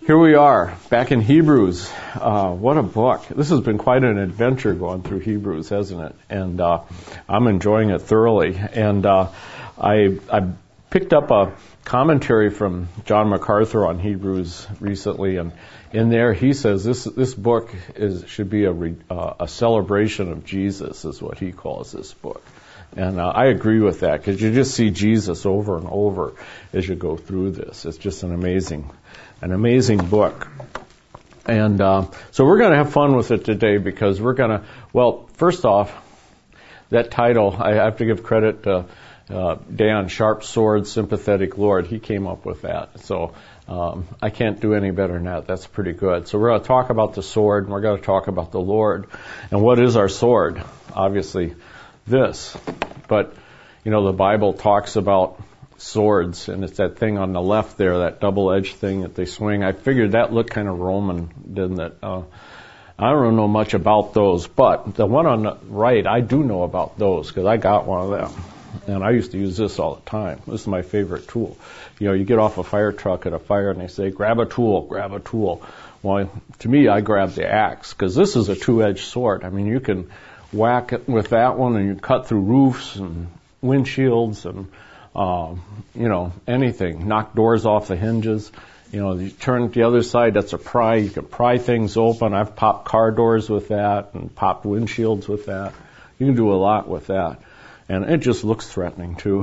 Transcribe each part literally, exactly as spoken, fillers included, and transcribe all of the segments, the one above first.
Here we are, back in Hebrews. Uh, what a book. This has been quite an adventure going through Hebrews, hasn't it? And uh, I'm enjoying it thoroughly. And uh, I, I picked up a commentary from John MacArthur on Hebrews recently, and in there he says this this book is should be a, re, uh, a celebration of Jesus, is what he calls this book. And uh, I agree with that, because you just see Jesus over and over as you go through this. It's just an amazing An amazing book. And uh, so we're going to have fun with it today, because we're going to, well, first off, that title, I have to give credit to uh, Dan, Sharp Sword, Sympathetic Lord. He came up with that. So um, I can't do any better than that. That's pretty good. So we're going to talk about the sword, and we're going to talk about the Lord. And what is our sword? Obviously, this. But, you know, the Bible talks about swords, and it's that thing on the left there, that double-edged thing that they swing. I figured that looked kind of Roman, didn't it? Uh, I don't know much about those, but the one on the right, I do know about those, because I got one of them. And I used to use this all the time. This is my favorite tool. You know, you get off a fire truck at a fire, and they say, grab a tool, grab a tool. Well, to me, I grab the axe, because this is a two-edged sword. I mean, you can whack it with that one, and you cut through roofs and windshields and Um, you know, anything. Knock doors off the hinges. You know, you turn it the other side, that's a pry. You can pry things open. I've popped car doors with that and popped windshields with that. You can do a lot with that. And it just looks threatening, too.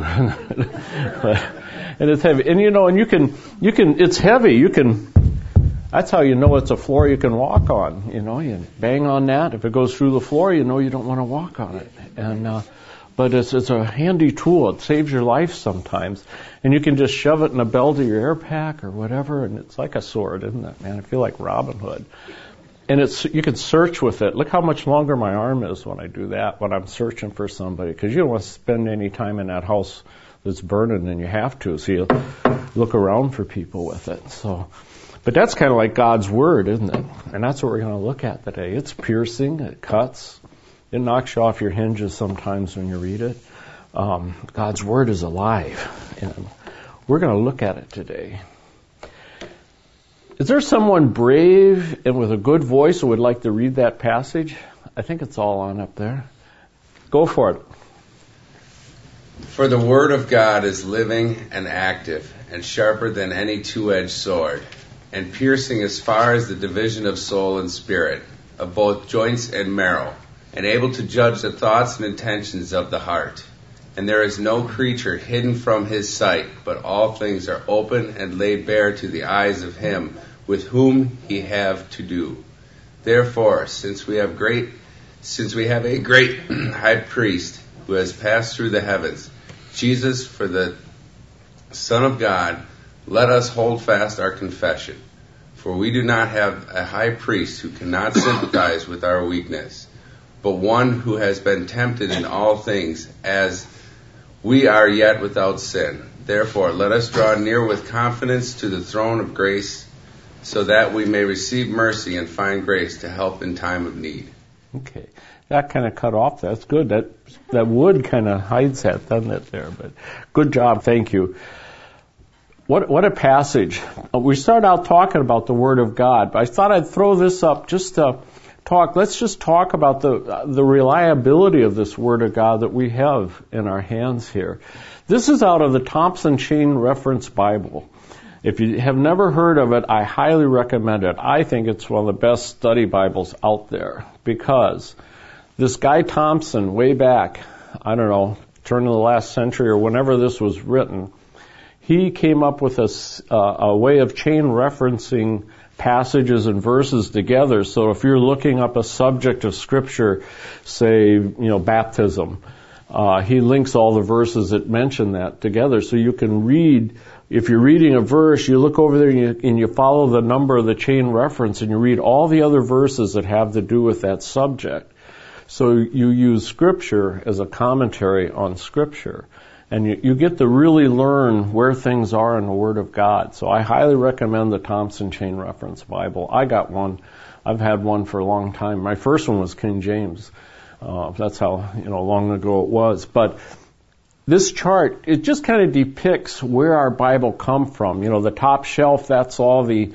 And it's heavy. And, you know, and you can, you can, it's heavy. You can, that's how you know it's a floor you can walk on. You know, you bang on that. If it goes through the floor, you know you don't want to walk on it. And, uh, But it's, it's a handy tool. It saves your life sometimes. And you can just shove it in the belt of your air pack or whatever, and it's like a sword, isn't it, man? I feel like Robin Hood. And it's you can search with it. Look how much longer my arm is when I do that, when I'm searching for somebody, because you don't want to spend any time in that house that's burning, and you have to. So you look around for people with it. So, but that's kind of like God's Word, isn't it? And that's what we're going to look at today. It's piercing. It cuts. It knocks you off your hinges sometimes when you read it. Um, God's Word is alive, and we're going to look at it today. Is there someone brave and with a good voice who would like to read that passage? I think it's all on up there. Go for it. For the Word of God is living and active, and sharper than any two-edged sword, and piercing as far as the division of soul and spirit, of both joints and marrow, and able to judge the thoughts and intentions of the heart. And there is no creature hidden from his sight, but all things are open and laid bare to the eyes of him with whom he have to do. Therefore, since we have great, since we have a great high priest who has passed through the heavens, Jesus, for the Son of God, let us hold fast our confession. For we do not have a high priest who cannot sympathize with our weakness, but one who has been tempted in all things, as we are yet without sin. Therefore, let us draw near with confidence to the throne of grace, so that we may receive mercy and find grace to help in time of need. Okay. That kind of cut off. That's good. That that wood kind of hides that, doesn't it, there? But good job. Thank you. What what a passage. We started out talking about the Word of God, but I thought I'd throw this up just to talk. Let's just talk about the the reliability of this Word of God that we have in our hands here. This is out of the Thompson Chain Reference Bible. If you have never heard of it, I highly recommend it. I think it's one of the best study Bibles out there, because this guy Thompson, way back, I don't know, turn of the last century or whenever this was written, he came up with a, uh, a way of chain referencing passages and verses together. So if you're looking up a subject of Scripture, say, you know, baptism, uh, he links all the verses that mention that together. So you can read, if you're reading a verse, you look over there and you, and you follow the number of the chain reference, and you read all the other verses that have to do with that subject. So you use Scripture as a commentary on Scripture. And you, you get to really learn where things are in the Word of God. So I highly recommend the Thompson Chain Reference Bible. I got one. I've had one for a long time. My first one was King James. Uh, that's how, you know, long ago it was. But this chart, it just kind of depicts where our Bible come from. You know, the top shelf, that's all the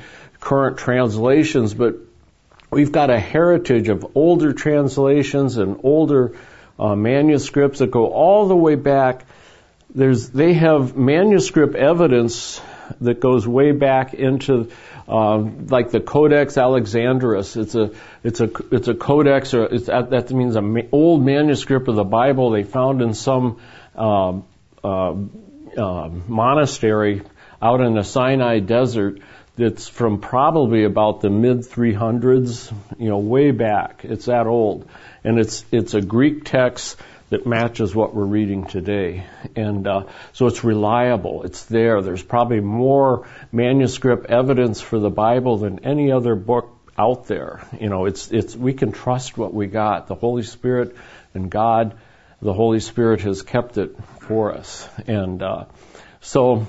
current translations, but we've got a heritage of older translations and older uh, manuscripts that go all the way back. There's, they have manuscript evidence that goes way back into, um, like the Codex Alexandrinus. It's a, it's a, it's a codex, or it's, that means an ma- old manuscript of the Bible they found in some um, uh, uh, monastery out in the Sinai desert. That's from probably about the mid three hundreds, you know, way back. It's that old, and it's it's a Greek text that matches what we're reading today. And uh, so it's reliable. It's there. There's probably more manuscript evidence for the Bible than any other book out there. You know, it's it's we can trust what we got. The Holy Spirit and God, the Holy Spirit has kept it for us. And uh, so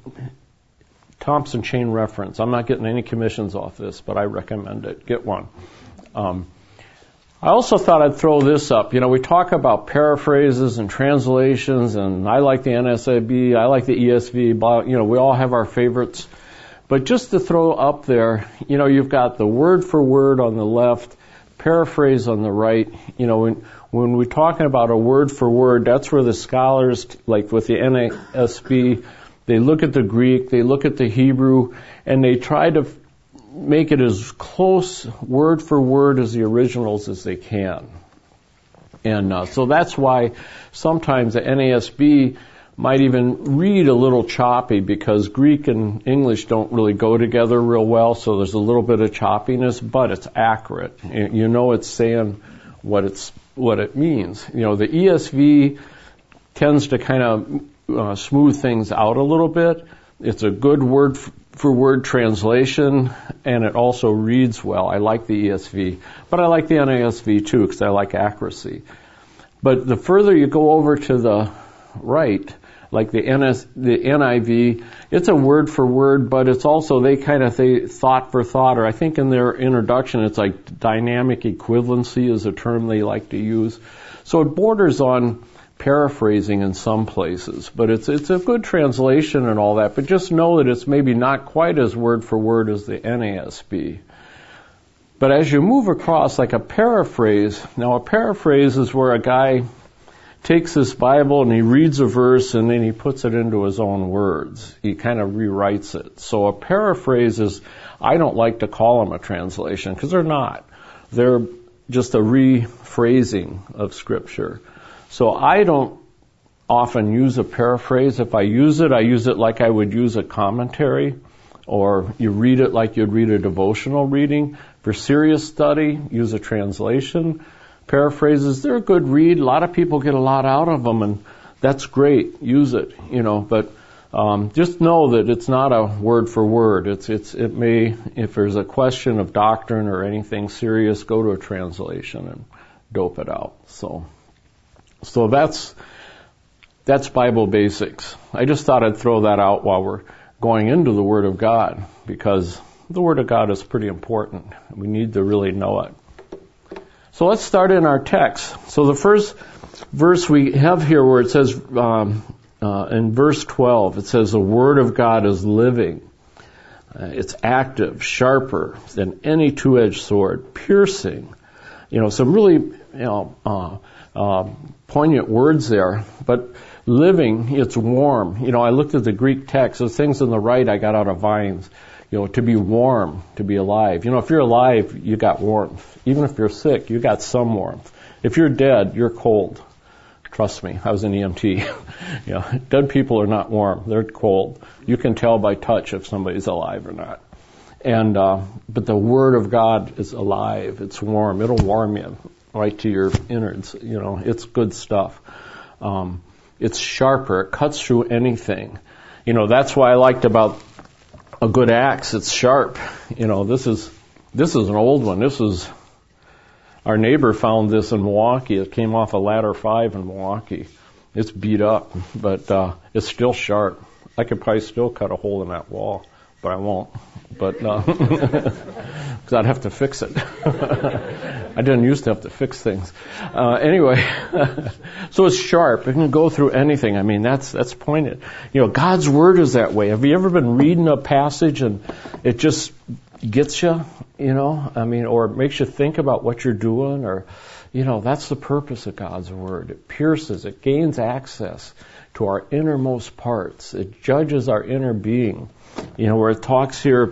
Thompson Chain Reference. I'm not getting any commissions off this, but I recommend it. Get one. Um, I also thought I'd throw this up. You know, we talk about paraphrases and translations, and I like the N S A B, I like the E S V, blah, you know, we all have our favorites. But just to throw up there, you know, you've got the word for word on the left, paraphrase on the right. You know, when, when we're talking about a word for word, that's where the scholars, like with the N A S B, they look at the Greek, they look at the Hebrew, and they try to make it as close word for word as the originals as they can. And uh, so that's why sometimes the N A S B might even read a little choppy, because Greek and English don't really go together real well, so there's a little bit of choppiness, but it's accurate. You know it's saying what it's what it means. You know, the E S V tends to kind of uh, smooth things out a little bit. It's a good word for word translation, and it also reads well. I like the E S V, but I like the N A S V too, because I like accuracy. But the further you go over to the right, like the N S, the N I V, it's a word for word, but it's also, they kind of say thought for thought, or I think in their introduction it's like dynamic equivalency is a term they like to use. So it borders on paraphrasing in some places, but it's it's a good translation and all that, but just know that it's maybe not quite as word for word as the N A S B. But as you move across, like a paraphrase, now a paraphrase is where a guy takes this Bible and he reads a verse and then he puts it into his own words. He kind of rewrites it. So a paraphrase is, I don't like to call them a translation, because they're not. They're just a rephrasing of Scripture. So I don't often use a paraphrase. If I use it, I use it like I would use a commentary, or you read it like you'd read a devotional reading. For serious study, use a translation. Paraphrases, they're a good read. A lot of people get a lot out of them, and that's great. Use it, you know, but um, just know that it's not a word for word. It's it's it may, if there's a question of doctrine or anything serious, go to a translation and dope it out. So. So that's that's Bible basics. I just thought I'd throw that out while we're going into the Word of God, because the Word of God is pretty important. We need to really know it. So let's start in our text. So the first verse we have here, where it says, um, uh, in verse twelve, it says, the Word of God is living. Uh, it's active, sharper than any two-edged sword, piercing. You know, some really, you know, uh, uh, poignant words there, but living, it's warm. You know, I looked at the Greek text. Those things on the right I got out of Vines. You know, to be warm, to be alive. You know, if you're alive, you got warmth. Even if you're sick, you got some warmth. If you're dead, you're cold. Trust me, I was an E M T. You know, dead people are not warm. They're cold. You can tell by touch if somebody's alive or not. And uh, but the Word of God is alive. It's warm. It'll warm you right to your innards. You know, it's good stuff. Um, it's sharper. It cuts through anything. You know, that's why I liked about a good axe. It's sharp. You know, this is this is an old one. This is, our neighbor found this in Milwaukee. It came off a ladder five in Milwaukee. It's beat up, but uh, it's still sharp. I could probably still cut a hole in that wall, but I won't. But uh, because I'd have to fix it. I didn't used to have to fix things. Uh, anyway, so it's sharp. It can go through anything. I mean, that's that's pointed. You know, God's Word is that way. Have you ever been reading a passage and it just gets you, you know, I mean, or makes you think about what you're doing, or, you know, that's the purpose of God's Word. It pierces, it gains access to our innermost parts. It judges our inner being. You know, where it talks here,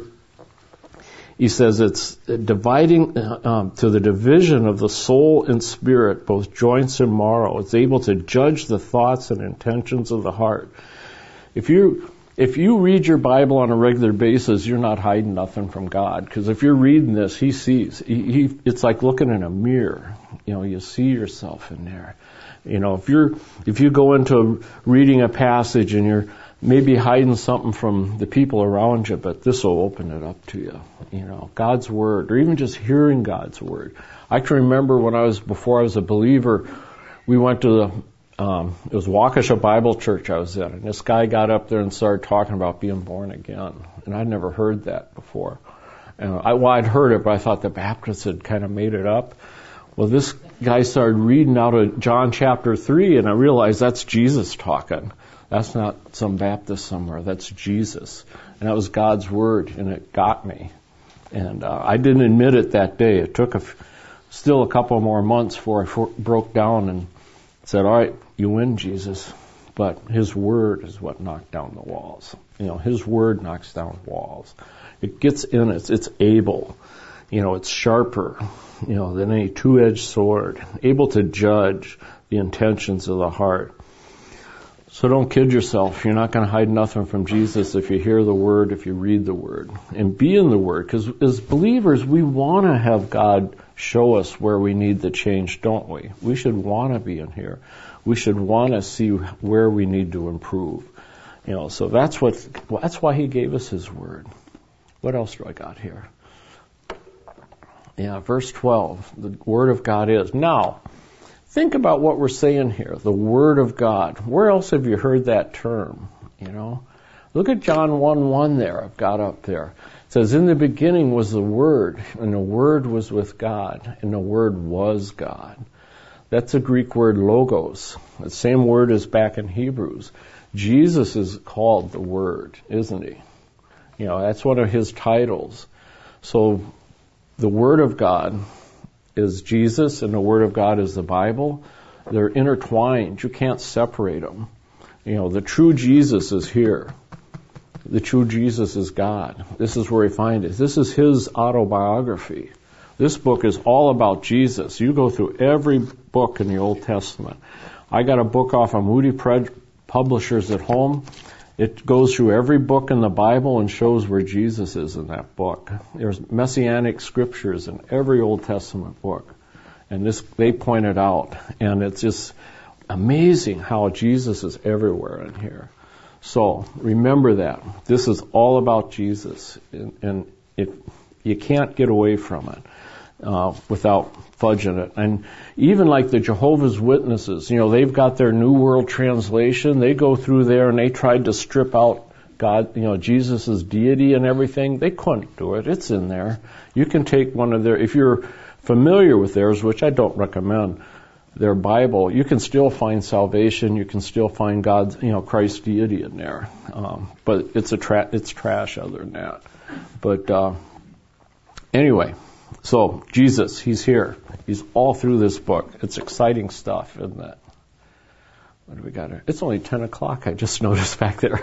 he says it's dividing um, to the division of the soul and spirit, both joints and marrow. It's able to judge the thoughts and intentions of the heart. If you if you read your Bible on a regular basis, you're not hiding nothing from God. Because if you're reading this, He sees. He, he, it's like looking in a mirror. You know, you see yourself in there. You know, if you're if you go into reading a passage and you're maybe hiding something from the people around you, but this will open it up to you. You know, God's Word, or even just hearing God's Word. I can remember when I was, before I was a believer, we went to the, um, it was Waukesha Bible Church I was in, and this guy got up there and started talking about being born again. And I'd never heard that before. And I, well, I'd heard it, but I thought the Baptists had kind of made it up. Well, this guy started reading out of John chapter three, and I realized that's Jesus talking. That's not some Baptist somewhere. That's Jesus. And that was God's Word, and it got me. And uh, I didn't admit it that day. It took a f- still a couple more months before I for- broke down and said, all right, you win, Jesus. But His Word is what knocked down the walls. You know, His Word knocks down walls. It gets in us. It's able. You know, it's sharper, you know, than any two-edged sword. Able to judge the intentions of the heart. So don't kid yourself. You're not going to hide nothing from Jesus if you hear the Word, if you read the Word. And be in the Word. Because as believers, we want to have God show us where we need the change, don't we? We should want to be in here. We should want to see where we need to improve. You know, so that's what, that's why He gave us His Word. What else do I got here? Yeah, verse twelve. The Word of God is. Now, think about what we're saying here, the Word of God. Where else have you heard that term? You know, look at John one one there. I've got up there. It says, in the beginning was the Word, and the Word was with God, and the Word was God. That's a Greek word, logos. The same word as back in Hebrews. Jesus is called the Word, isn't He? You know, that's one of His titles. So the Word of God is Jesus, and the Word of God is the Bible. They're intertwined. You can't separate them. You know, the true Jesus is here. The true Jesus is God. This is where we find it. This is His autobiography. This book is all about Jesus. You go through every book in the Old Testament. I got a book off of Moody Publishers at home. It goes through every book in the Bible and shows where Jesus is in that book. There's messianic scriptures in every Old Testament book. And this, they point it out. And it's just amazing how Jesus is everywhere in here. So, remember that. This is all about Jesus. And, and it, you can't get away from it uh, without fudging it. And even like the Jehovah's Witnesses, you know, they've got their New World Translation. They go through there and they tried to strip out God, you know, Jesus' deity and everything. They couldn't do it. It's in there. You can take one of their, if you're familiar with theirs, which I don't recommend, their Bible, you can still find salvation. You can still find God's, you know, Christ's deity in there. Um, but it's a tra- it's trash other than that. But uh, anyway, so Jesus, He's here. He's all through this book. It's exciting stuff, isn't it? What do we got here? It's only ten o'clock, I just noticed back there.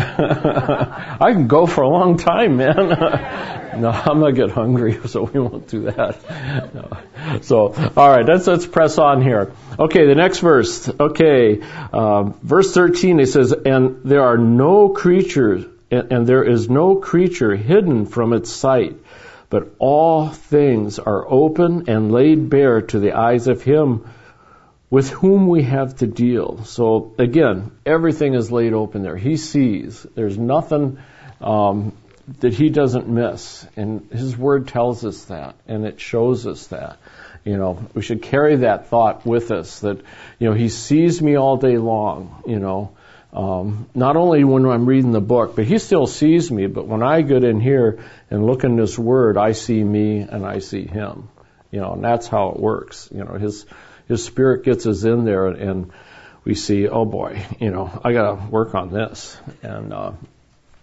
I can go for a long time, man. No, I'm going to get hungry, so we won't do that. No. So, all right, let's, let's press on here. Okay, the next verse. Okay, um, verse thirteen, it says, and there are no creatures, and, and there is no creature hidden from its sight, but all things are open and laid bare to the eyes of Him with whom we have to deal. So again, everything is laid open there. He sees. There's nothing um, that He doesn't miss. And His Word tells us that, and it shows us that. You know, we should carry that thought with us, that, you know, He sees me all day long, you know. Um, not only when I'm reading the book, but He still sees me. But when I get in here and look in this Word, I see me and I see Him. You know, and that's how it works. You know, His His Spirit gets us in there, and we see, oh boy, you know, I got to work on this. And uh,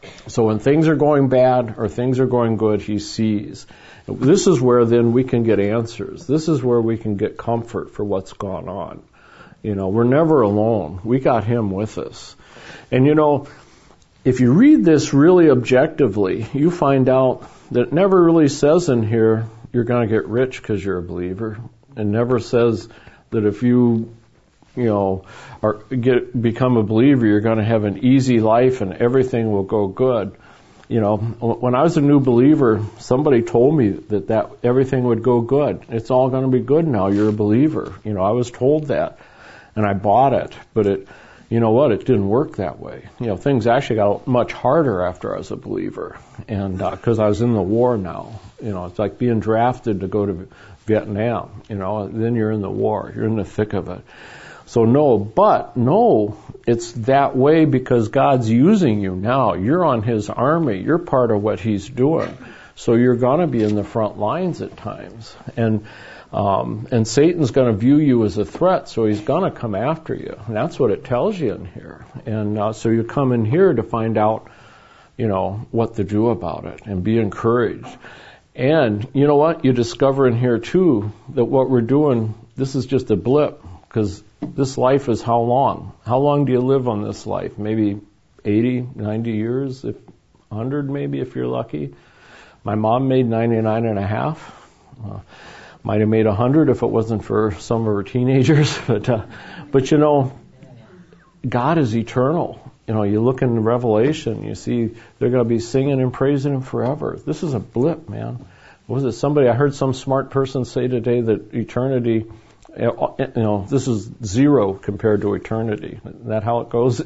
So when things are going bad or things are going good, he sees. This is where then we can get answers. This is where we can get comfort for what's gone on. You know, we're never alone. We got him with us. And you know, if you read this really objectively, you find out that it never really says in here you're going to get rich because you're a believer. It never says that if you, you know, are get become a believer, you're going to have an easy life and everything will go good. You know, when I was a new believer, somebody told me that, that everything would go good. It's all going to be good now. You're a believer. You know, I was told that, and I bought it. But it, you know what? It didn't work that way. You know, things actually got much harder after I was a believer, and because uh, I was in the war now. You know, it's like being drafted to go to Vietnam. You know, then you're in the war. You're in the thick of it. So no, but no, it's that way because God's using you now. You're on his army. You're part of what he's doing. So you're going to be in the front lines at times. And um, and Satan's going to view you as a threat, so he's going to come after you. And that's what it tells you in here. And uh, so you come in here to find out, you know, what to do about it and be encouraged. And you know what? You discover in here, too, that what we're doing, this is just a blip because this life is how long? How long do you live on this life? Maybe eighty, ninety years, if one hundred maybe if you're lucky. My mom made ninety-nine and a half. Uh, might have made one hundred if it wasn't for some of her teenagers. But, uh, but you know, God is eternal. You know, you look in Revelation, you see they're going to be singing and praising him forever. This is a blip, man. Was it somebody, I heard some smart person say today that eternity, you know, this is zero compared to eternity. Isn't that how it goes?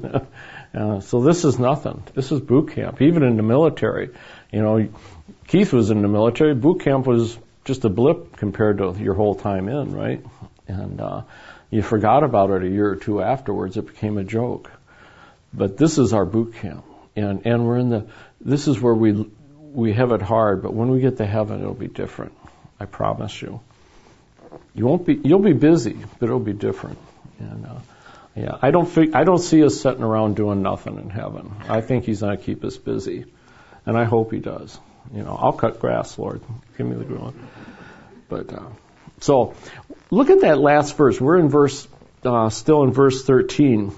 uh, so this is nothing. This is boot camp. Even in the military, you know, Keith was in the military. Boot camp was just a blip compared to your whole time in, right? And uh, you forgot about it a year or two afterwards. It became a joke. But this is our boot camp, and and we're in the. This is where we we have it hard. But when we get to heaven, it'll be different. I promise you. You won't be. You'll be busy, but it'll be different. And uh, yeah, I don't think I don't see us sitting around doing nothing in heaven. I think he's going to keep us busy, and I hope he does. You know, I'll cut grass, Lord. Give me the good one. But uh, so, look at that last verse. We're in verse, uh, still in verse thirteen.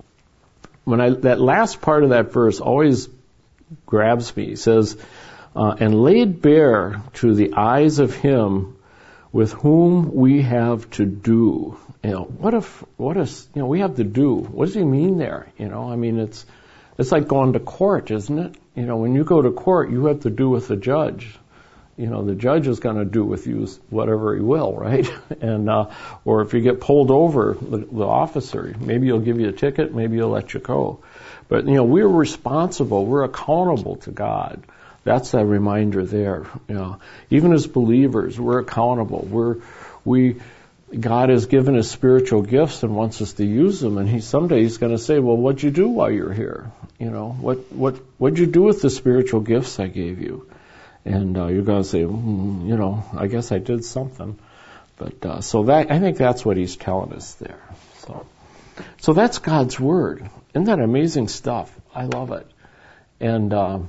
When I that last part of that verse always grabs me. It says, uh, "And laid bare to the eyes of him with whom we have to do." You know, what if, what is, you know, we have to do. What does he mean there? You know, I mean, it's it's like going to court, isn't it? You know, when you go to court, you have to do with the judge. You know, the judge is going to do with you whatever he will, right? And uh, or if you get pulled over, the, the officer, maybe he'll give you a ticket, maybe he'll let you go. But you know, we're responsible, we're accountable to God. That's a reminder there. You know, even as believers, we're accountable. We're we God has given us spiritual gifts and wants us to use them. And He someday He's going to say, "Well, what'd you do while you're here? You know, what what what'd you do with the spiritual gifts I gave you?" And uh, you're going to say, mm, you know, I guess I did something. But uh, so that I think that's what He's telling us there. So, so that's God's Word. Isn't that amazing stuff? I love it. And um,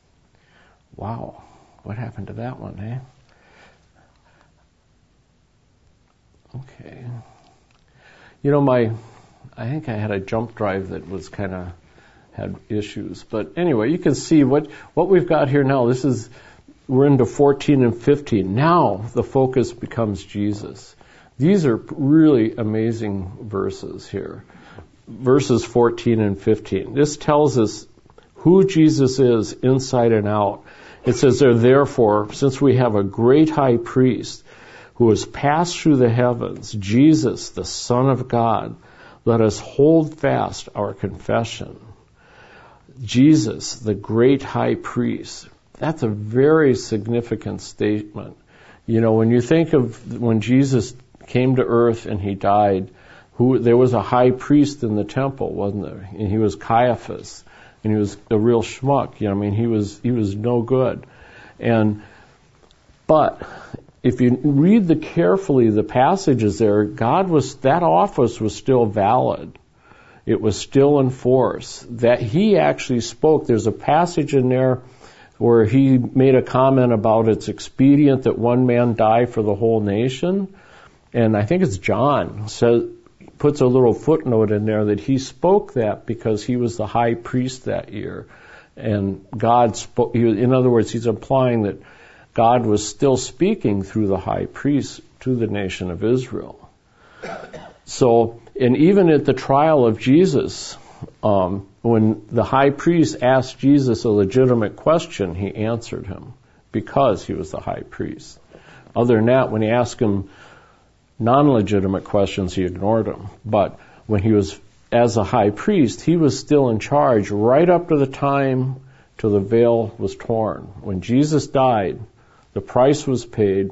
wow, what happened to that one, eh? Okay. You know, my, I think I had a jump drive that was kind of had issues. But anyway, you can see what what we've got here now. This is. We're into fourteen and fifteen. Now the focus becomes Jesus. These are really amazing verses here. Verses fourteen and fifteen. This tells us who Jesus is inside and out. It says there, therefore, since we have a great high priest who has passed through the heavens, Jesus, the Son of God, let us hold fast our confession. Jesus, the great high priest. That's a very significant statement. You know, when you think of when Jesus came to earth and He died, who there was a high priest in the temple, wasn't there? And he was Caiaphas, and he was a real schmuck. You know, I mean, he was he was no good. And but if you read the carefully the passages there, God was that office was still valid. It was still in force. That he actually spoke. There's a passage in there where he made a comment about it's expedient that one man die for the whole nation. And I think it's John says, puts a little footnote in there that he spoke that because he was the high priest that year. And God spoke, in other words, he's implying that God was still speaking through the high priest to the nation of Israel. So, and even at the trial of Jesus, um, when the high priest asked Jesus a legitimate question, he answered him because he was the high priest. Other than that, when he asked him non-legitimate questions, he ignored him. But when he was as a high priest, he was still in charge right up to the time till the veil was torn. When Jesus died, the price was paid,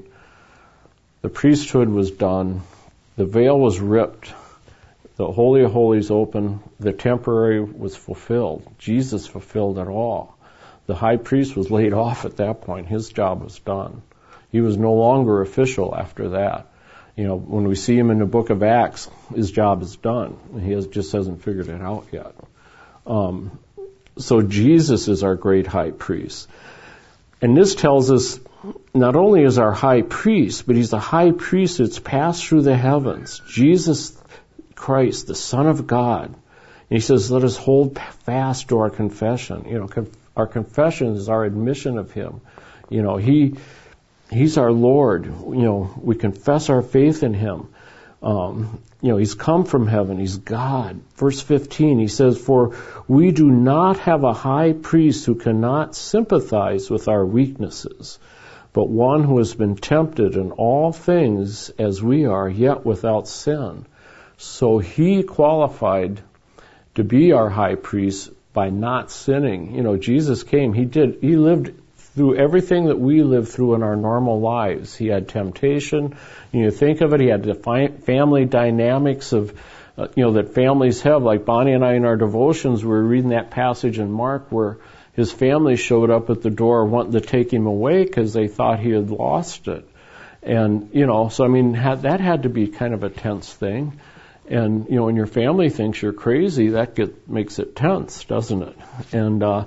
the priesthood was done, the veil was ripped, the Holy of Holies opened, the temporary was fulfilled. Jesus fulfilled it all. The high priest was laid off at that point. His job was done. He was no longer official after that. You know, when we see him in the book of Acts, his job is done. He has, just hasn't figured it out yet. Um, so Jesus is our great high priest. And this tells us not only is our high priest, but he's the high priest that's passed through the heavens. Jesus Christ, the Son of God. And he says, let us hold fast to our confession. You know, conf- our confession is our admission of him. You know, he... He's our Lord. You know, we confess our faith in him. Um, you know, he's come from heaven. He's God. Verse fifteen, he says, for we do not have a high priest who cannot sympathize with our weaknesses, but one who has been tempted in all things as we are, yet without sin. So he qualified to be our high priest by not sinning. You know, Jesus came. He did. He lived through everything that we live through in our normal lives. He had temptation. You know, think of it, he had the fi- family dynamics of, uh, you know, that families have. Like Bonnie and I in our devotions, we were reading that passage in Mark where his family showed up at the door wanting to take him away because they thought he had lost it. And, you know, so I mean, had, that had to be kind of a tense thing. And, you know, when your family thinks you're crazy, that get, makes it tense, doesn't it? And, uh,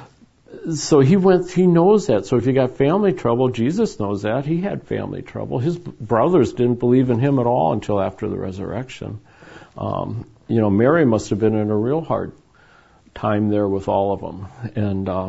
So he went, he knows that. So if you got family trouble, Jesus knows that. He had family trouble. His brothers didn't believe in him at all until after the resurrection. Um, you know, Mary must have been in a real hard time there with all of them. And uh,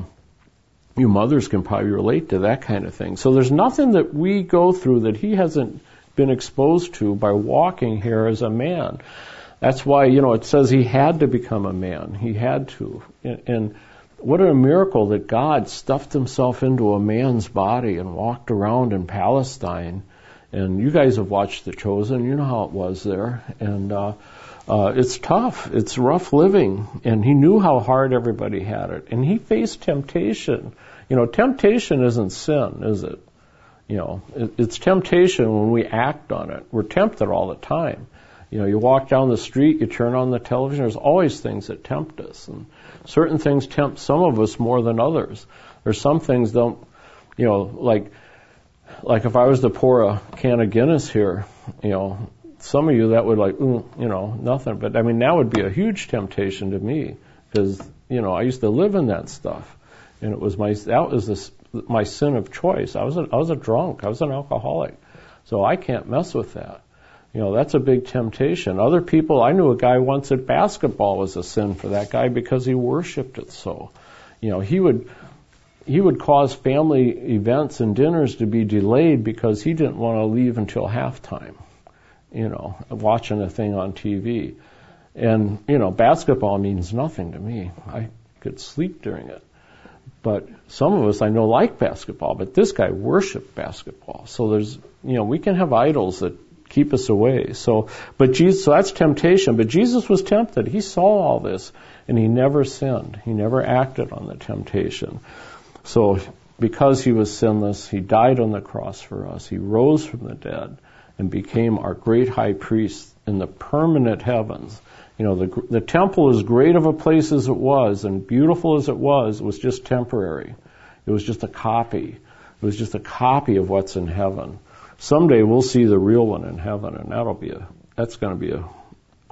you mothers can probably relate to that kind of thing. So there's nothing that we go through that he hasn't been exposed to by walking here as a man. That's why, you know, it says he had to become a man. He had to. And, and what a miracle that God stuffed himself into a man's body and walked around in Palestine. And you guys have watched The Chosen. You know how it was there. And uh, uh, it's tough. It's rough living. And he knew how hard everybody had it. And he faced temptation. You know, temptation isn't sin, is it? You know, it, it's temptation when we act on it. We're tempted all the time. You know, you walk down the street, you turn on the television, there's always things that tempt us. And certain things tempt some of us more than others. There's some things don't, you know, like, like if I was to pour a can of Guinness here, you know, some of you that would like, mm, you know, nothing. But I mean, that would be a huge temptation to me because, you know, I used to live in that stuff. And it was my, that was this, my sin of choice. I was a, I was a drunk. I was an alcoholic. So I can't mess with that. You know, that's a big temptation. Other people, I knew a guy once that basketball was a sin for that guy because he worshipped it so. You know, he would he would cause family events and dinners to be delayed because he didn't want to leave until halftime, you know, watching a thing on T V. And, you know, basketball means nothing to me. I could sleep during it. But some of us I know like basketball, but this guy worshiped basketball. So there's, you know, we can have idols that keep us away. So, but Jesus, so that's temptation. But Jesus was tempted. He saw all this, and he never sinned. He never acted on the temptation. So, because he was sinless, he died on the cross for us. He rose from the dead and became our great high priest in the permanent heavens. You know, the the temple, as great of a place as it was and beautiful as it was, was just temporary. It was just a copy. It was just a copy of what's in heaven. Someday we'll see the real one in heaven, and that'll be a that's going to be a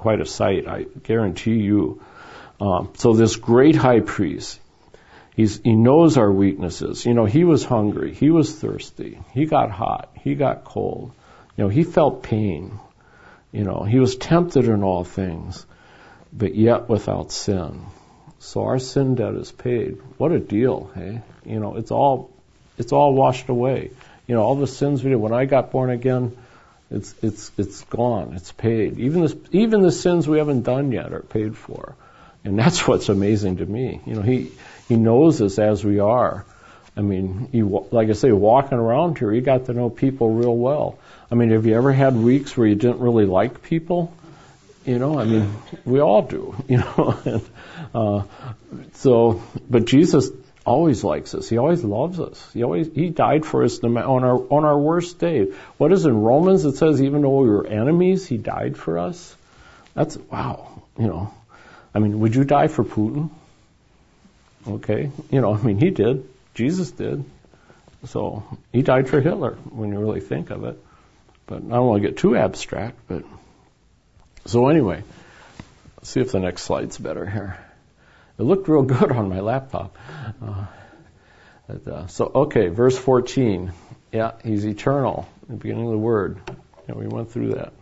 quite a sight, I guarantee you. Um, so this great high priest, he's, he knows our weaknesses. You know, he was hungry. He was thirsty. He got hot. He got cold. You know, he felt pain. You know, he was tempted in all things, but yet without sin. So our sin debt is paid. What a deal, hey? You know, it's all, it's all washed away. You know, all the sins we did. When I got born again, it's, it's, it's gone. It's paid. Even the, even the sins we haven't done yet are paid for. And that's what's amazing to me. You know, he, he knows us as we are. I mean, you, like I say, walking around here, you got to know people real well. I mean, have you ever had weeks where you didn't really like people? You know, I mean, we all do, you know. and, uh, so, but Jesus always likes us. He always loves us. He always, he died for us on our, on our worst day. What is in Romans? It says, even though we were enemies, he died for us. That's, wow, you know. I mean, would you die for Putin? Okay. You know, I mean, he did. Jesus did. So he died for Hitler when you really think of it. But I don't want to get too abstract, but so anyway, let's see if the next slide's better here. It looked real good on my laptop. Uh, but, uh, so, okay, verse fourteen. Yeah, he's eternal, the beginning of the word. Yeah, we went through that.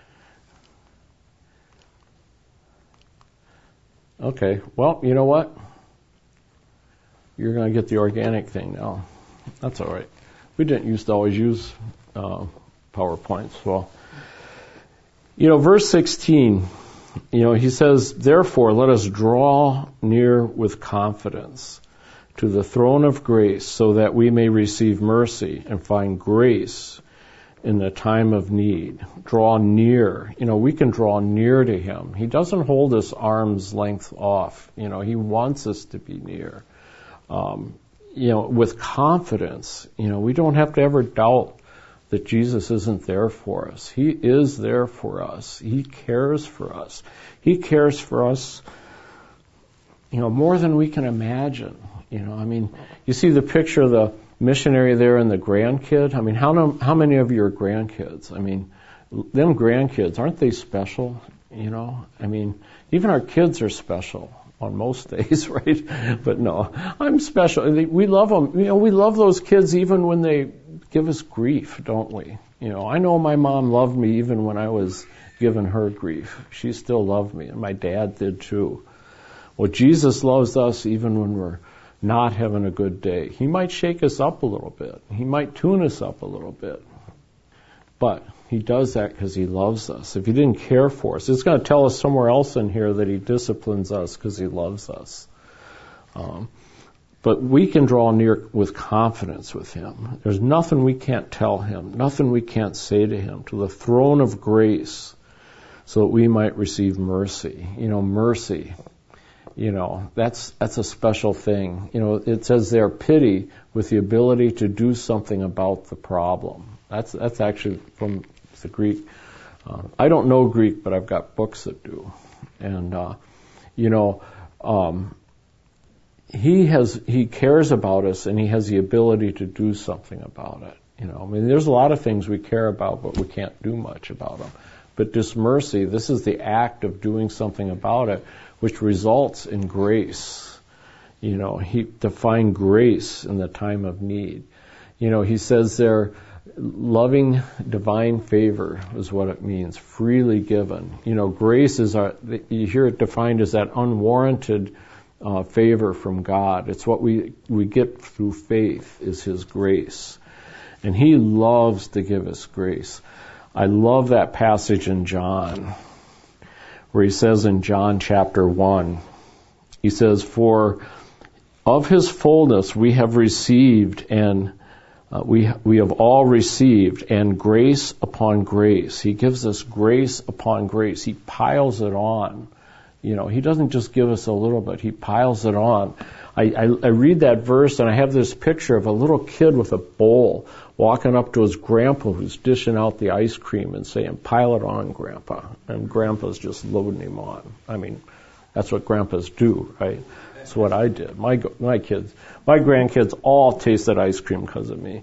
Okay, well, you know what? You're going to get the organic thing now. That's all right. We didn't used to always use uh, PowerPoints. Well, you know, verse sixteen, you know, he says, therefore, let us draw near with confidence to the throne of grace so that we may receive mercy and find grace in the time of need. Draw near. You know, we can draw near to him. He doesn't hold us arm's length off. You know, he wants us to be near. Um, you know, with confidence. You know, we don't have to ever doubt that Jesus isn't there for us. He is there for us. He cares for us. He cares for us, you know, more than we can imagine. You know, I mean, you see the picture of the missionary there and the grandkid. I mean, how how many of you are grandkids? I mean, them grandkids, aren't they special? You know, I mean, even our kids are special on most days, right? But no, I'm special. We love them. You know, we love those kids even when they give us grief, don't we? You know, I know my mom loved me even when I was giving her grief. She still loved me, and my dad did too. Well, Jesus loves us even when we're not having a good day. He might shake us up a little bit. He might tune us up a little bit. But he does that because he loves us. If he didn't care for us, it's going to tell us somewhere else in here that he disciplines us because he loves us. Um, but we can draw near with confidence with him. There's nothing we can't tell him, nothing we can't say to him, to the throne of grace so that we might receive mercy. You know, mercy. You know, that's that's a special thing. You know, it says there, pity with the ability to do something about the problem. That's that's actually from the Greek. Uh, I don't know Greek, but I've got books that do. And, uh, you know, um, he has he cares about us, and he has the ability to do something about it. You know, I mean, there's a lot of things we care about, but we can't do much about them. But this mercy, this is the act of doing something about it, which results in grace. You know, he to find grace in the time of need. You know, he says there, loving divine favor is what it means, freely given. You know, grace is our, you hear it defined as that unwarranted uh, favor from God. It's what we, we get through faith is his grace. And he loves to give us grace. I love that passage in John where he says in John chapter one, he says, for of his fullness we have received and Uh, we we have all received, and grace upon grace. He gives us grace upon grace. He piles it on. You know, he doesn't just give us a little bit. He piles it on. I, I, I read that verse, and I have this picture of a little kid with a bowl walking up to his grandpa who's dishing out the ice cream and saying, pile it on, Grandpa. And Grandpa's just loading him on. I mean, that's what grandpas do, right? That's what I did. My my kids, my grandkids all tasted ice cream because of me.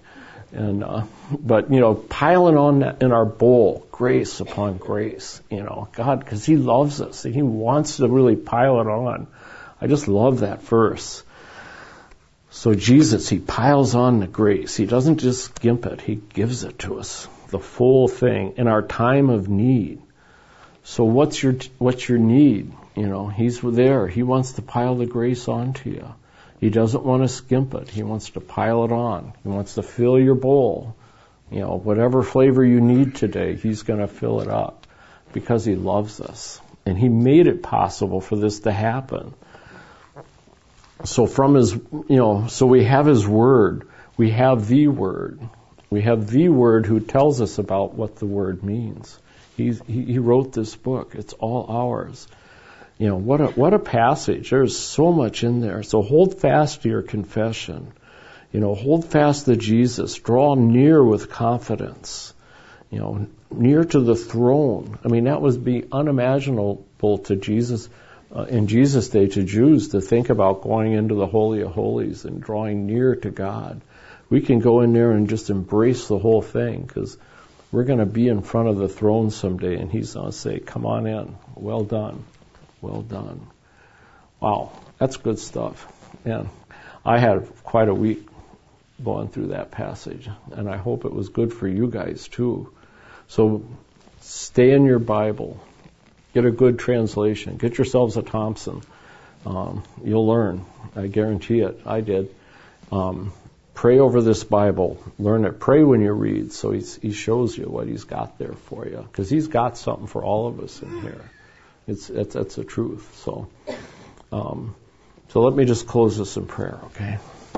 And uh, but you know, piling on that in our bowl, grace upon grace. You know, God, because He loves us and He wants to really pile it on. I just love that verse. So Jesus, He piles on the grace. He doesn't just skimp it. He gives it to us, the full thing, in our time of need. So what's your what's your need? You know, He's there. He wants to pile the grace onto you. He doesn't want to skimp it. He wants to pile it on. He wants to fill your bowl. You know, whatever flavor you need today, He's going to fill it up because He loves us. And He made it possible for this to happen. So from His, you know, so we have His Word. We have the Word. We have the Word who tells us about what the Word means. He's, he, he wrote this book. It's all ours. You know, what a, what a passage. There's so much in there. So hold fast to your confession. You know, hold fast to Jesus. Draw near with confidence. You know, near to the throne. I mean, that would be unimaginable to Jesus, uh, in Jesus' day, to Jews, to think about going into the Holy of Holies and drawing near to God. We can go in there and just embrace the whole thing, because we're going to be in front of the throne someday, and He's going to say, come on in. Well done. Well done. Wow, that's good stuff. And I had quite a week going through that passage, and I hope it was good for you guys too. So stay in your Bible. Get a good translation. Get yourselves a Thompson. Um, you'll learn. I guarantee it. I did. Um, pray over this Bible. Learn it. Pray when you read, so he's, He shows you what He's got there for you, because He's got something for all of us in here. It's, it's that's the truth. So, um, so let me just close this in prayer, okay?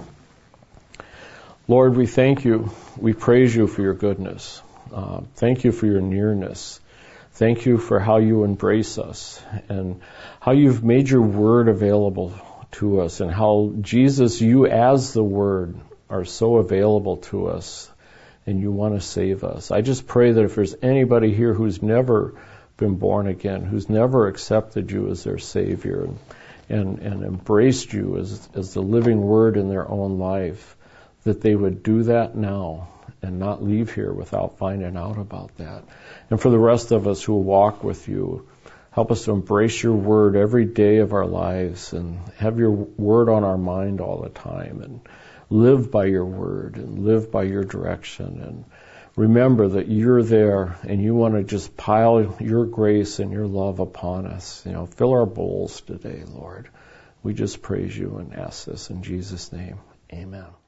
Lord, we thank You. We praise You for Your goodness. Uh, thank You for Your nearness. Thank You for how You embrace us and how You've made Your Word available to us, and how, Jesus, You as the Word are so available to us, and You want to save us. I just pray that if there's anybody here who's never been born again, who's never accepted You as their Savior and, and, and embraced You as, as the living Word in their own life, that they would do that now and not leave here without finding out about that. And for the rest of us who walk with You, help us to embrace Your Word every day of our lives and have Your Word on our mind all the time, and live by Your Word and live by Your direction, and remember that You're there and You want to just pile Your grace and Your love upon us. You know, fill our bowls today, Lord. We just praise You and ask this in Jesus' name. Amen.